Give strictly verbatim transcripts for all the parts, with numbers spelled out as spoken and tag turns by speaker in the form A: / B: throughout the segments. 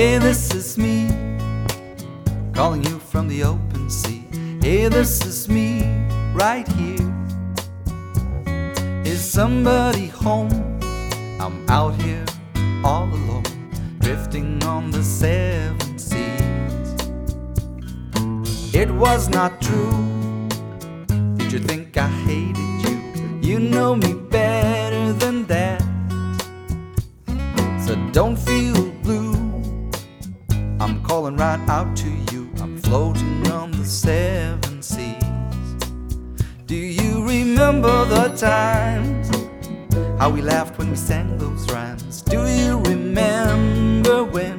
A: Hey, this is me, calling you from the open sea. Hey, this is me, right here. Is somebody home? I'm out here all alone, drifting on the seven seas. It was not true. Did you think I hated you? You know me better than that. So don't feel blue, I'm calling right out to you. I'm floating on the seven seas. Do you remember the times, how we laughed when we sang those rhymes? Do you remember when?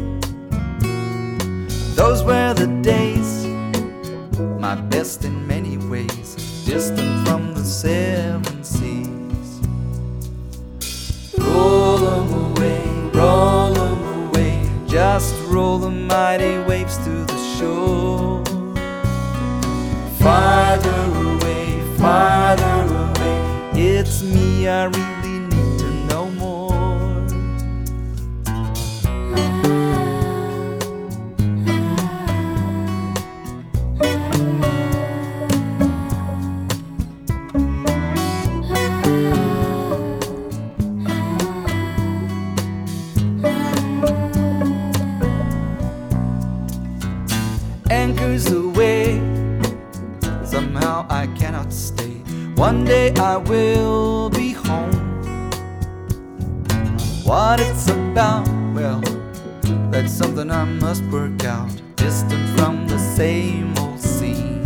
A: Those were the days, my best in many ways, distant from the seven seas. Roll them away, roll them away, just roll the mighty waves to the shore. Farther away, farther away, it's me, I really need to know more. Anchors away, somehow I cannot stay. One day I will be home. What it's about, well, that's something I must work out. Distant from the same old scene.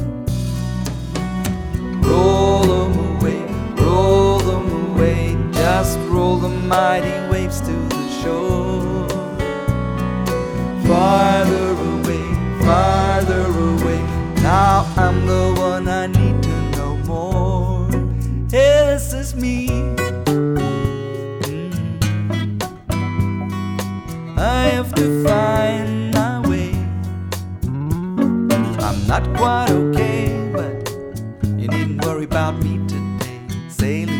A: Roll them away, roll them away, just roll the mighty waves to the shore. Farther away, farther away, now I'm the one I need to know more. Hey, this is me. Mm. I have to find my way. I'm not quite okay, but you needn't worry about me today. Sailing